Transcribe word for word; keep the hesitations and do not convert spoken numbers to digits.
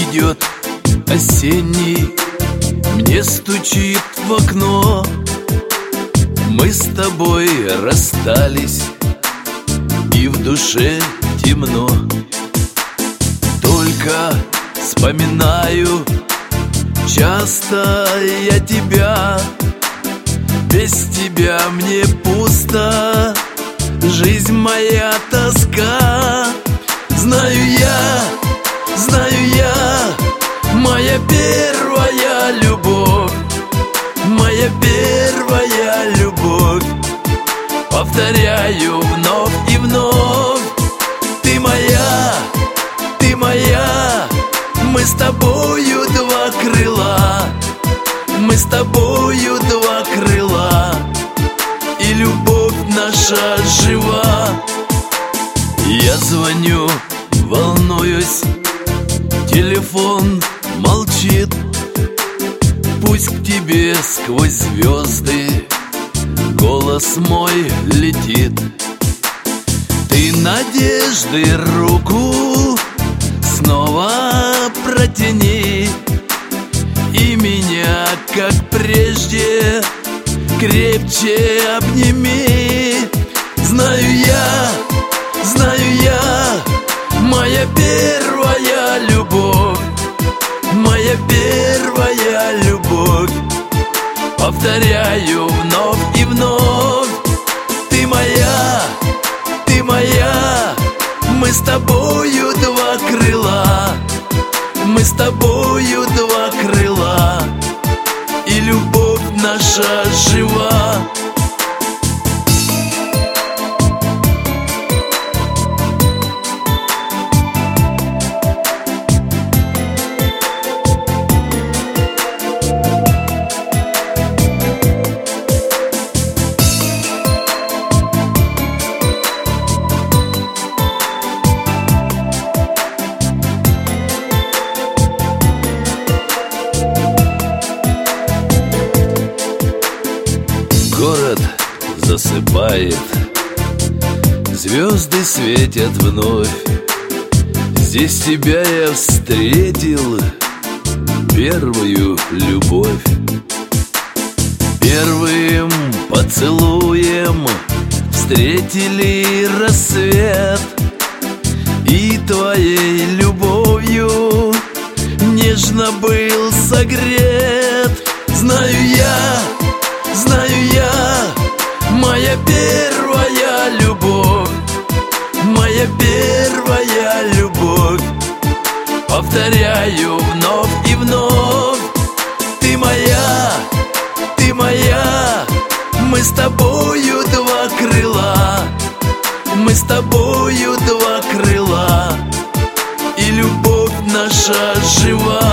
идет осенний, мне стучит в окно. Мы с тобой расстались, и в душе темно. Только вспоминаю часто я тебя. Без тебя мне пусто, жизнь моя тоска. Знаю я, знаю я, моя первая любовь, моя первая любовь. Повторяю вновь и вновь: ты моя, ты моя. Мы с тобою два крыла, мы с тобою два крыла, и любовь наша жива. Я звоню, волнуюсь, телефон молчит. Пусть к тебе сквозь звезды голос мой летит. Ты надежды руку снова протяни, и меня, как прежде, крепче обними. Знаю я, знаю я, моя первая любовь, моя первая любовь. Повторяю вновь и вновь: ты моя, ты моя. Мы с тобою два крыла, мы с тобою два крыла, и любовь наша жива. Город засыпает, звезды светят вновь. Здесь тебя я встретил, первую любовь. Первым поцелуем встретили рассвет, и твоей любовью нежно был согрет. Знаю я, знаю я, моя первая любовь, моя первая любовь. Повторяю вновь и вновь: ты моя, ты моя. Мы с тобою два крыла, мы с тобою два крыла, и любовь наша жива.